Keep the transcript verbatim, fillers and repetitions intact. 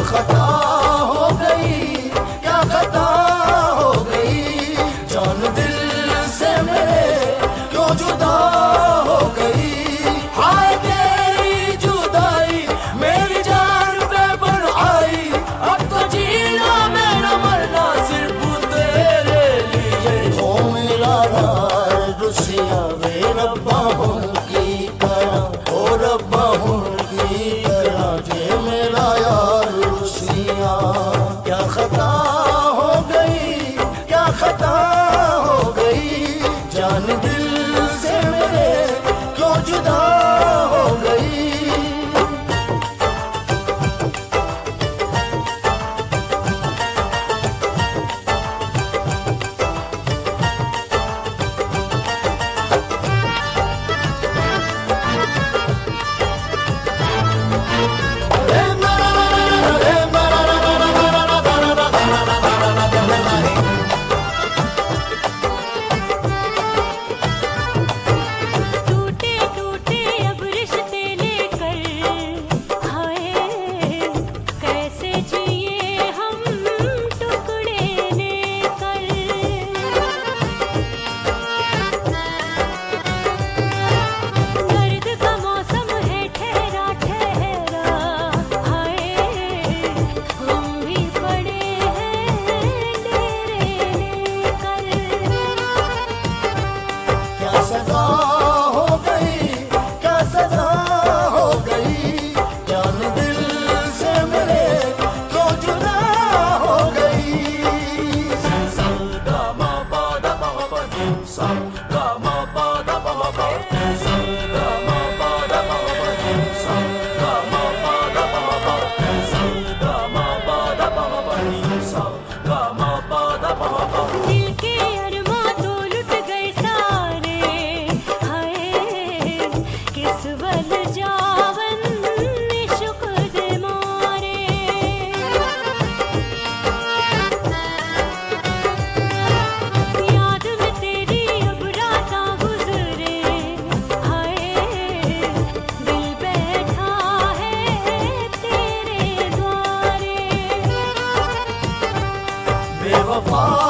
खता हो गई, क्या खता हो गई, जान दिल से मेरे क्यों जुदा हो गई। हाय तेरी जुदाई मेरी जान पे बन आई, अब तो जीना मेरा मरना सिर्फ तेरे लिए। ओ मेरा यार रुसिया वे रब्बा उनकी तरह, ओ रब्बा उनकी तरह जे मेरा यार रुसिया। क्या खता हो गई, क्या खता हो गई, जान दिल से मेरे क्यों जुदा हो गई। सजा हो गई, क्या सजा हो गई, जान दिल से मेरे क्यों जुदा हो गई। सा गा मा पा दा पा पा सा गा मा पा दा पा पा सा गा मा पा दा पा पा सा गा मा पा दा पा पा सा गा मा पा दा पा पा सा गा मा पा दा पा पा। दिल के अरमां तो लुट गए सारे, किस बल जावन इश्क दे मारे। याद में तेरी अब रातां गुजरे, हाय दिल बैठा है तेरे द्वारे। बेवफा